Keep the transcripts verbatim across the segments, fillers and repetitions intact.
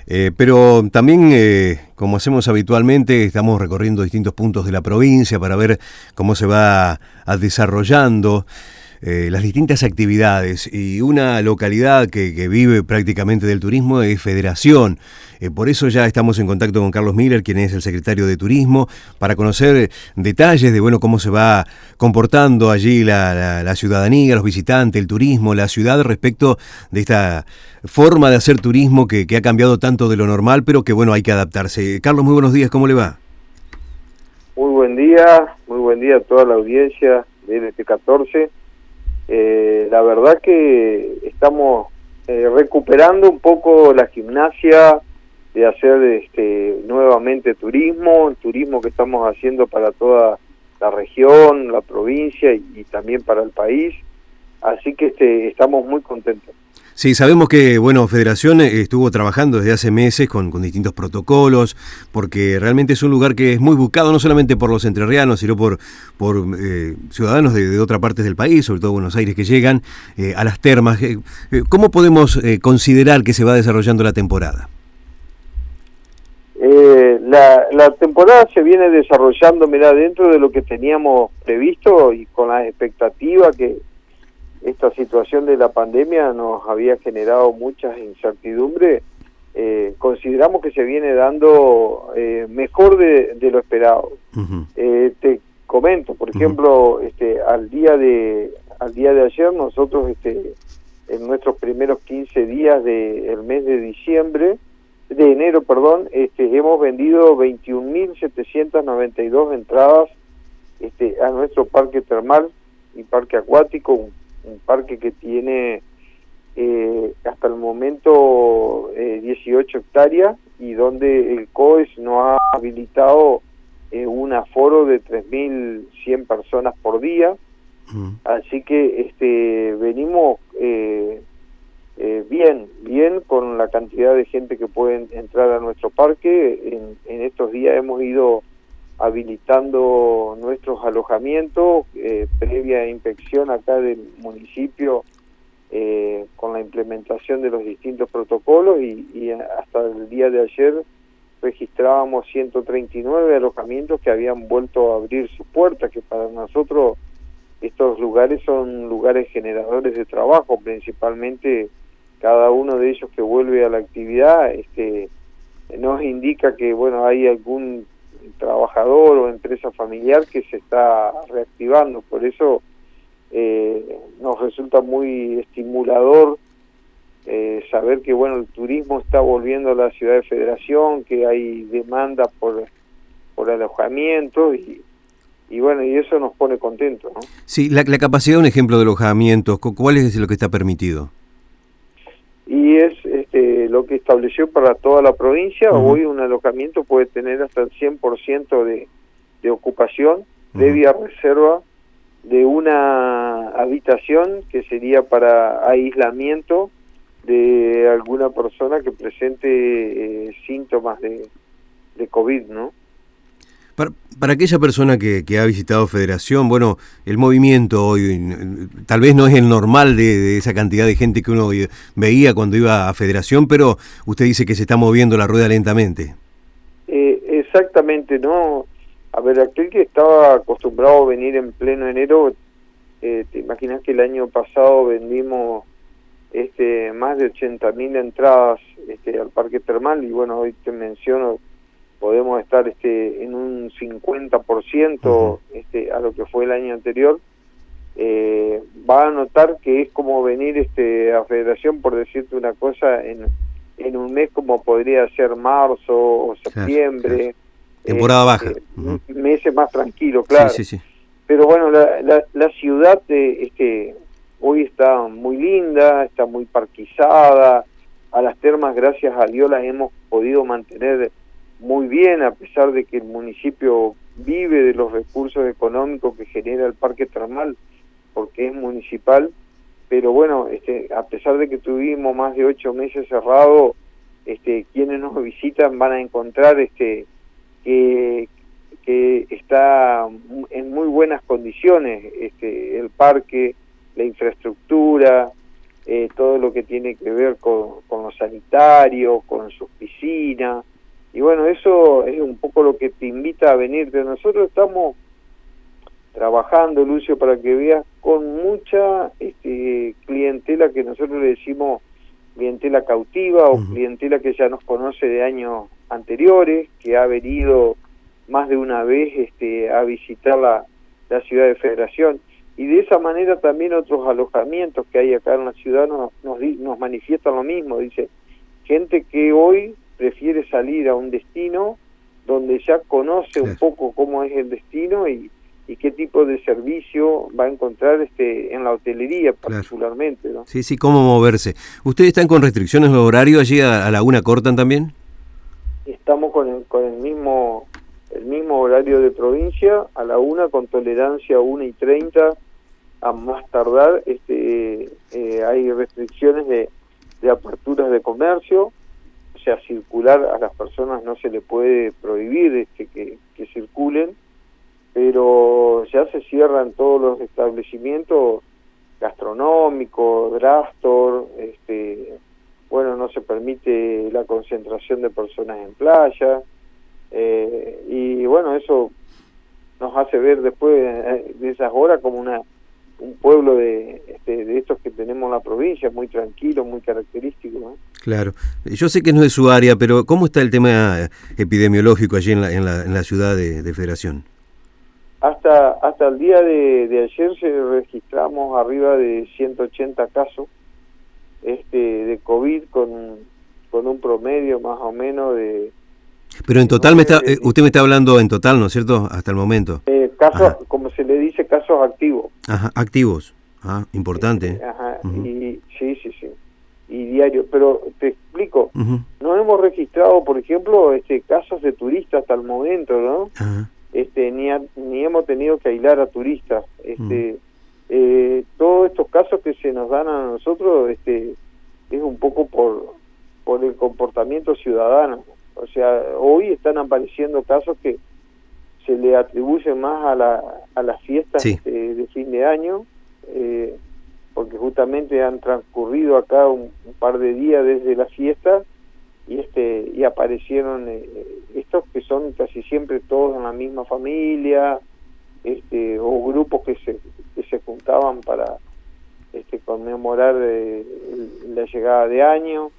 Eh, pero también, eh, como hacemos habitualmente, estamos recorriendo distintos puntos de la provincia para ver cómo se va a desarrollando eh, las distintas actividades. Y una localidad que, que vive prácticamente del turismo es Federación. Eh, por eso ya estamos en contacto con Carlos Miller, quien es el secretario de Turismo, para conocer detalles de bueno cómo se va comportando allí la, la, la ciudadanía, los visitantes, el turismo, la ciudad respecto de esta forma de hacer turismo que, que ha cambiado tanto de lo normal, pero que bueno, hay que adaptarse. Carlos, muy buenos días, ¿cómo le va? Muy buen día, muy buen día a toda la audiencia de N T catorce. Eh, la verdad que estamos eh, recuperando un poco la gimnasia de hacer este nuevamente turismo, el turismo que estamos haciendo para toda la región, la provincia y, y también para el país. Así que este, estamos muy contentos. Sí, sabemos que, bueno, Federación estuvo trabajando desde hace meses con, con distintos protocolos, porque realmente es un lugar que es muy buscado, no solamente por los entrerrianos, sino por, por eh, ciudadanos de, de otras partes del país, sobre todo Buenos Aires, que llegan eh, a las termas. Eh, ¿Cómo podemos eh, considerar que se va desarrollando la temporada? Eh, la, la temporada se viene desarrollando, mirá, dentro de lo que teníamos previsto y con la expectativa que esta situación de la pandemia nos había generado muchas incertidumbres. Eh, consideramos que se viene dando eh, mejor de, de lo esperado. Uh-huh. eh, te comento, por uh-huh. ejemplo, este, al día de al día de ayer nosotros, este, en nuestros primeros quince días del mes de diciembre, de enero, perdón, este, hemos vendido veintiún mil setecientas noventa y dos entradas este, a nuestro parque termal y parque acuático, un, un parque que tiene eh, hasta el momento eh, dieciocho hectáreas y donde el C O E S nos ha habilitado eh, un aforo de tres mil cien personas por día. Mm. Así que este, venimos eh, eh, bien, bien con la cantidad de gente que pueden entrar a nuestro parque. En, en estos días hemos ido habilitando nuestros alojamientos eh, previa inspección acá del municipio eh, con la implementación de los distintos protocolos y, y hasta el día de ayer registrábamos ciento treinta y nueve alojamientos que habían vuelto a abrir sus puertas, que para nosotros estos lugares son lugares generadores de trabajo, principalmente cada uno de ellos que vuelve a la actividad este nos indica que bueno hay algún trabajador o empresa familiar que se está reactivando. Por eso eh, nos resulta muy estimulador eh, saber que bueno el turismo está volviendo a la ciudad de Federación, que hay demanda por por alojamiento y y bueno y eso nos pone contentos, ¿no? Sí, la, la capacidad de un ejemplo de alojamientos, ¿cuál es lo que está permitido? Y es este, lo que estableció para toda la provincia. Uh-huh. Hoy un alojamiento puede tener hasta el cien por ciento de, de ocupación, uh-huh. previa reserva de una habitación que sería para aislamiento de alguna persona que presente eh, síntomas de, de COVID, ¿no? Para, para aquella persona que, que ha visitado Federación, bueno, el movimiento hoy tal vez no es el normal de, de esa cantidad de gente que uno veía cuando iba a Federación, pero usted dice que se está moviendo la rueda lentamente. Eh, exactamente, ¿no? A ver, aquel que estaba acostumbrado a venir en pleno enero, eh, te imaginas que el año pasado vendimos este más de ochenta mil entradas este, al parque termal y bueno, hoy te menciono podemos estar este en un cincuenta por ciento uh-huh. este a lo que fue el año anterior. Eh, va a notar que es como venir este a Federación, por decirte una cosa, en en un mes como podría ser marzo o septiembre. Claro, claro. Temporada eh, baja. Eh, uh-huh. Meses más tranquilos, claro. Sí, sí, sí. Pero bueno, la, la, la ciudad de, este hoy está muy linda, está muy parquizada. A las termas, gracias a Dios, las hemos podido mantener muy bien, a pesar de que el municipio vive de los recursos económicos que genera el parque termal, porque es municipal. Pero bueno, este, a pesar de que tuvimos más de ocho meses cerrado, este, quienes nos visitan van a encontrar este que, que está en muy buenas condiciones este, el parque, la infraestructura, eh, todo lo que tiene que ver con, con lo sanitario, con sus piscinas, y bueno, eso es un poco lo que te invita a venirte. Nosotros estamos trabajando, Lucio, para que veas, con mucha este, clientela que nosotros le decimos clientela cautiva o uh-huh. clientela que ya nos conoce de años anteriores, que ha venido más de una vez este, a visitar la, la ciudad de Federación, y de esa manera también otros alojamientos que hay acá en la ciudad nos, nos, nos manifiestan lo mismo. Dice, gente que hoy prefiere salir a un destino donde ya conoce claro. un poco cómo es el destino y, y qué tipo de servicio va a encontrar este en la hotelería particularmente, claro. ¿no? Sí, sí, cómo moverse. ¿Ustedes están con restricciones de horario allí a, a la una cortan también? Estamos con el, con el mismo el mismo horario de provincia, a la una, con tolerancia a una y treinta, a más tardar. Este eh, hay restricciones de, de aperturas de comercio, o sea, circular a las personas no se le puede prohibir este que, que circulen, pero ya se cierran todos los establecimientos gastronómicos, drugstore, este, bueno, no se permite la concentración de personas en playa, eh, y bueno, eso nos hace ver después de esas horas como una un pueblo de, este, de estos que tenemos en la provincia, muy tranquilo, muy característico, ¿no? Claro. Yo sé que no es su área, pero ¿cómo está el tema epidemiológico allí en la, en la, en la ciudad de, de Federación? Hasta hasta el día de, de ayer se registramos arriba de ciento ochenta casos este de COVID con, con un promedio más o menos de... Pero en total, me está, eh, usted me está hablando en total, ¿no es cierto? Hasta el momento. Eh, casos, ajá. como se le dice, casos activos. Ajá, activos. Ah, importante. Eh, ajá, uh-huh. y sí, sí, sí. Y diario, pero te explico, uh-huh. no hemos registrado, por ejemplo, este casos de turistas hasta el momento, ¿no? Ajá. Este, ni, a, ni hemos tenido que aislar a turistas. Este, uh-huh. eh, todos estos casos que se nos dan a nosotros, este, es un poco por por el comportamiento ciudadano. O sea, hoy están apareciendo casos que se le atribuyen más a la a las fiestas sí. de, de fin de año, eh, porque justamente han transcurrido acá un, un par de días desde la fiesta y este y aparecieron eh, estos que son casi siempre todos en la misma familia, este o grupos que se que se juntaban para este conmemorar eh, la llegada de año.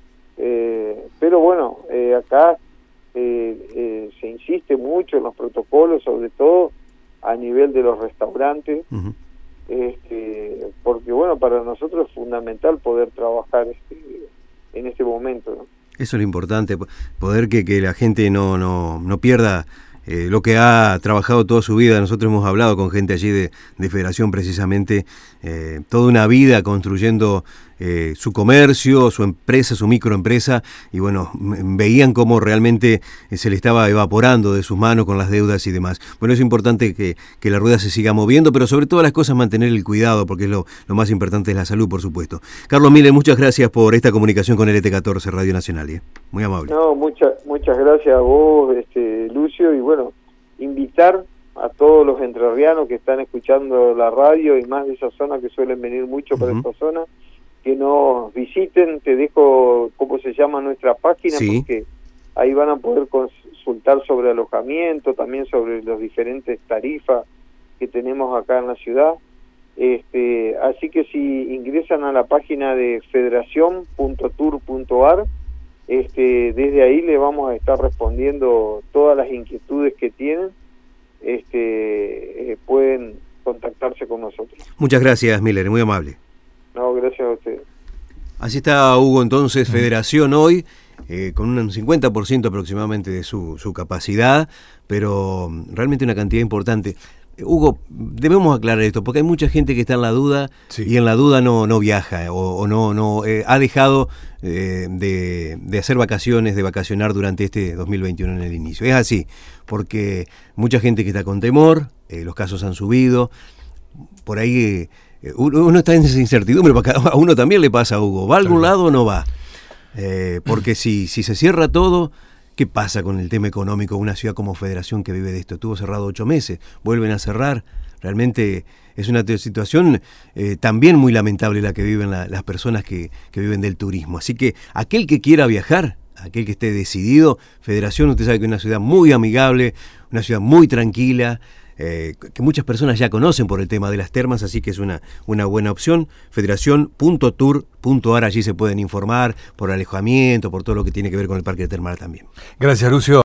Eh, pero bueno, eh, acá eh, eh, se insiste mucho en los protocolos, sobre todo a nivel de los restaurantes, uh-huh. este, porque bueno, para nosotros es fundamental poder trabajar este, en este momento, ¿no? Eso es lo importante, poder que, que la gente no, no, no pierda eh, lo que ha trabajado toda su vida. Nosotros hemos hablado con gente allí de, de Federación precisamente, eh, toda una vida construyendo eh, su comercio, su empresa, su microempresa, y bueno, veían cómo realmente se le estaba evaporando de sus manos con las deudas y demás. Bueno, es importante que, que la rueda se siga moviendo, pero sobre todas las cosas mantener el cuidado, porque es lo, lo más importante es la salud, por supuesto. Carlos Miller, muchas gracias por esta comunicación con L T catorce Radio Nacional, ¿eh? Muy amable. No, muchas muchas gracias a vos, este, Lucio, y bueno, invitar a todos los entrerrianos que están escuchando la radio y más de esa zona, que suelen venir mucho para uh-huh. esta zona, que nos visiten. Te dejo cómo se llama nuestra página, sí. porque ahí van a poder consultar sobre alojamiento, también sobre las diferentes tarifas que tenemos acá en la ciudad. Este, así que si ingresan a la página de federación punto tour punto ar, este, desde ahí le vamos a estar respondiendo todas las inquietudes que tienen. Este, eh, pueden contactarse con nosotros. Muchas gracias, Miller, muy amable. No, gracias a ustedes. Así está Hugo entonces, Federación hoy, eh, con un cincuenta por ciento aproximadamente de su, su capacidad, pero realmente una cantidad importante. Hugo, debemos aclarar esto, porque hay mucha gente que está en la duda, sí. y en la duda no, no viaja, o, o no, no eh, ha dejado eh, de, de hacer vacaciones, de vacacionar durante este dos mil veintiuno en el inicio. Es así, porque mucha gente que está con temor, eh, los casos han subido, por ahí eh, uno, uno está en esa incertidumbre, porque a uno también le pasa, Hugo, ¿va a algún lado o no va? Eh, porque si, si se cierra todo, ¿qué pasa con el tema económico? Una ciudad como Federación que vive de esto, estuvo cerrado ocho meses, vuelven a cerrar, Realmente es una situación eh, también muy lamentable la que viven la, las personas que, que viven del turismo. Así que aquel que quiera viajar, aquel que esté decidido, Federación, usted sabe que es una ciudad muy amigable, una ciudad muy tranquila, eh, que muchas personas ya conocen por el tema de las termas, así que es una, una buena opción. Federación punto tour punto ar, allí se pueden informar por alojamiento, por todo lo que tiene que ver con el Parque Termal también. Gracias, Lucio.